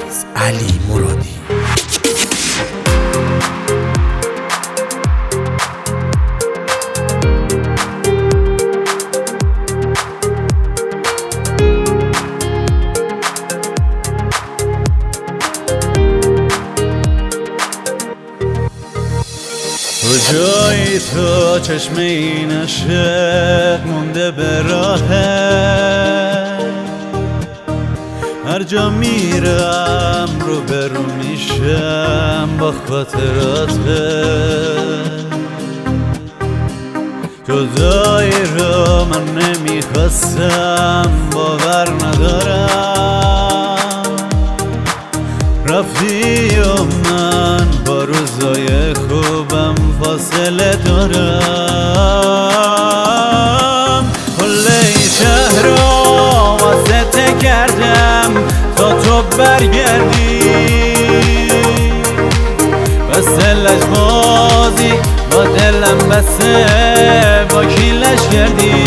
عزیز علی مرادی. تو جایی تو چشم این عشق مونده به راهه، هر جا میرم رو برو میشم با خاطراته. جدایی رو من نمیخواستم، باور ندارم رفتی و من با روزای خوبم فاصله دارم. کل این شهر رو واسه کردم تا تو برگردی، بسه لجبازی با دلم بسه با کیلش کردی.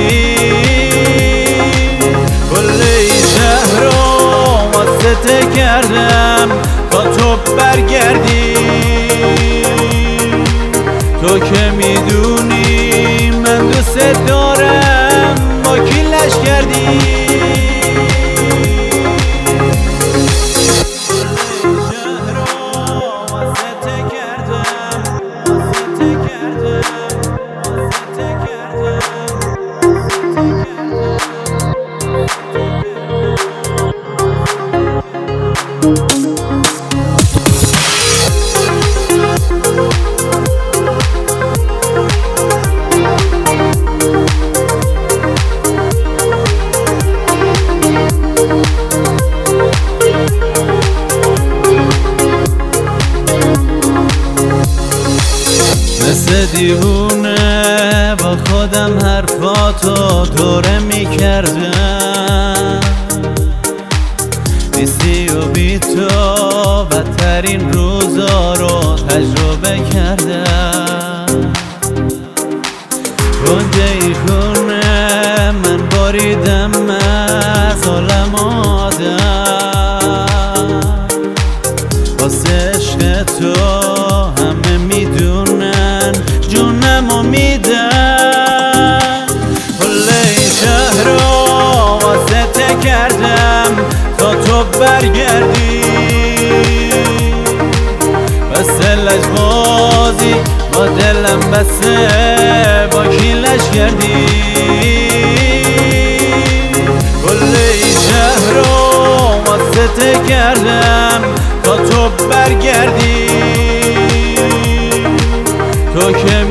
کل این شهر رو واسه کردم تا تو برگردی، تو که میدونی من دوست دارم با کیلش کردی. مثل دیوونه با خودم حرفاتو دوره میکردم، بیستی و بی تو بدترین روزا رو تجربه کردم. گنجه خونه من باریدم از عالم آدم، واسه عشق تو همه میدونن جونمو میدن. کل این شهر رو واسه کردم تا تو برگردی، بسه لجبازی با دلم بسه با کیلش کردی. کل این شهر رو واسه کردم تا تو برگردی، تو که